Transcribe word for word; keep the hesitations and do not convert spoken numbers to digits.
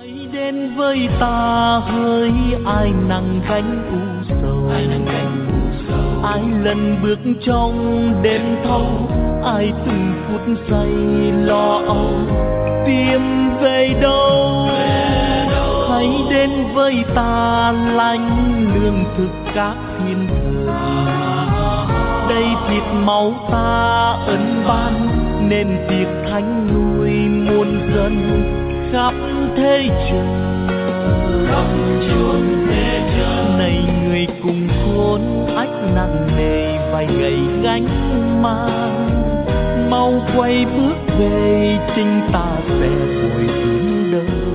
Hãy đến với ta hỡi ai nặng gánh u sầu, ai lần bước trong đêm thâu, ai từng phút giây lo âu tìm về đâu. Hãy đến với ta lánh lương thực các thiên thời, đây thịt máu ta ân ban nên việc thánh nuôi muôn dân khắp thế trời. Khắp chốn thế trời này người cùng khốn ách nặng nề vài gầy gánh mang, mau quay bước về chính ta sẽ bồi dưỡng đời.